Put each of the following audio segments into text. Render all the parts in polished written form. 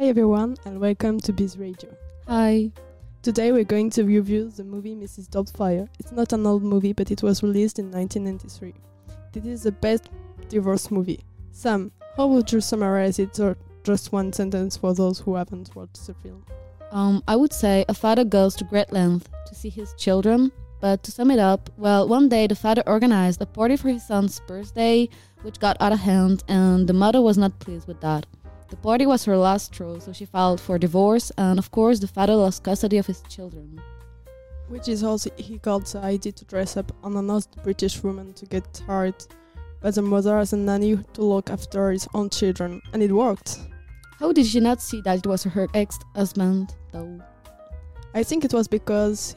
Hi everyone and welcome to Biz Radio. Hi. Today we're going to review the movie Mrs. Doubtfire. It's not an old movie but it was released in 1993. This is the best divorce movie. Sam, how would you summarize it or just one sentence for those who haven't watched the film? I would say a father goes to great length to see his children, but to sum it up, well, one day the father organized a party for his son's birthday, which got out of hand, and the mother was not pleased with that. The party was her last straw, so she filed for divorce, and of course the father lost custody of his children. Which is how he got the idea to dress up an honest British woman to get hired by the mother as a nanny to look after his own children, and it worked. How did she not see that it was her ex-husband, though? I think it was because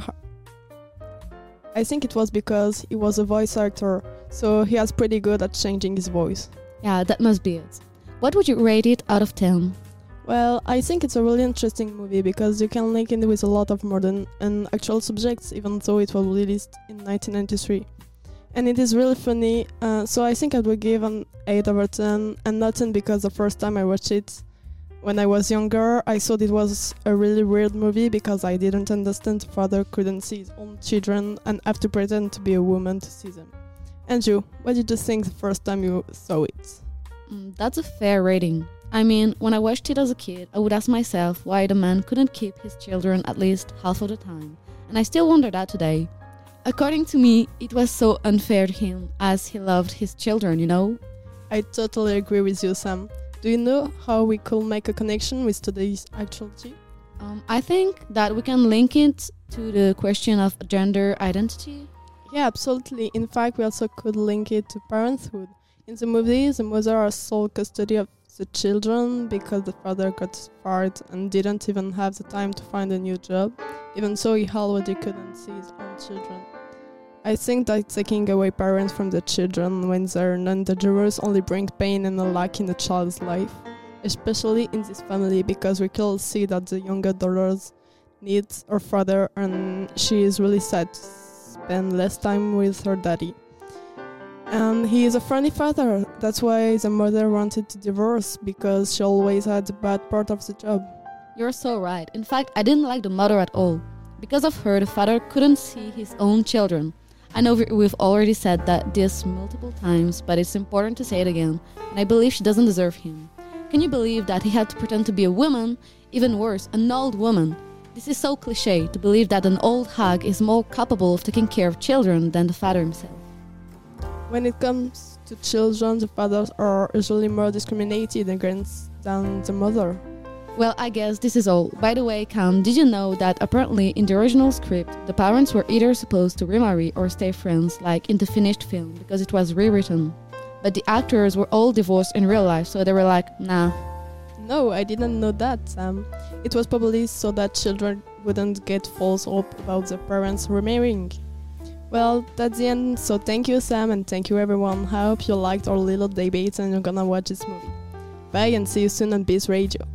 he was a voice actor, so he was pretty good at changing his voice. Yeah, that must be it. What would you rate it out of 10? Well, I think it's a really interesting movie because you can link it with a lot of modern and actual subjects, even though it was released in 1993. And it is really funny, so I think I would give an 8 over 10, and not 10 because the first time I watched it when I was younger, I thought it was a really weird movie because I didn't understand the father couldn't see his own children and have to pretend to be a woman to see them. And you, what did you think the first time you saw it? That's a fair rating. I mean, when I watched it as a kid, I would ask myself why the man couldn't keep his children at least half of the time. And I still wonder that today. According to me, it was so unfair to him as he loved his children, you know? I totally agree with you, Sam. Do you know how we could make a connection with today's actuality? I think that we can link it to the question of gender identity. Yeah, absolutely. In fact, we also could link it to parenthood. In the movie, the mother has sole custody of the children because the father got fired and didn't even have the time to find a new job, even so he already couldn't see his own children. I think that taking away parents from the children when they're non-dangerous only brings pain and a lack in the child's life, especially in this family because we can see that the younger daughter needs her father and she is really sad to spend less time with her daddy. And he is a friendly father, that's why the mother wanted to divorce because she always had the bad part of the job. You're so right. In fact, I didn't like the mother at all. Because of her, the father couldn't see his own children. I know we've already said that this multiple times, but it's important to say it again, and I believe she doesn't deserve him. Can you believe that he had to pretend to be a woman? Even worse, an old woman. This is so cliché to believe that an old hag is more capable of taking care of children than the father himself. When it comes to children, the fathers are usually more discriminated against than the mother. Well, I guess this is all. By the way, Cam, did you know that apparently in the original script, the parents were either supposed to remarry or stay friends, like in the finished film, because it was rewritten. But the actors were all divorced in real life, so they were like, nah. No, I didn't know that, Sam. It was probably so that children wouldn't get false hope about their parents remarrying. Well, that's the end, so thank you, Sam, and thank you, everyone. I hope you liked our little debate and you're gonna watch this movie. Bye and see you soon on Biz Radio.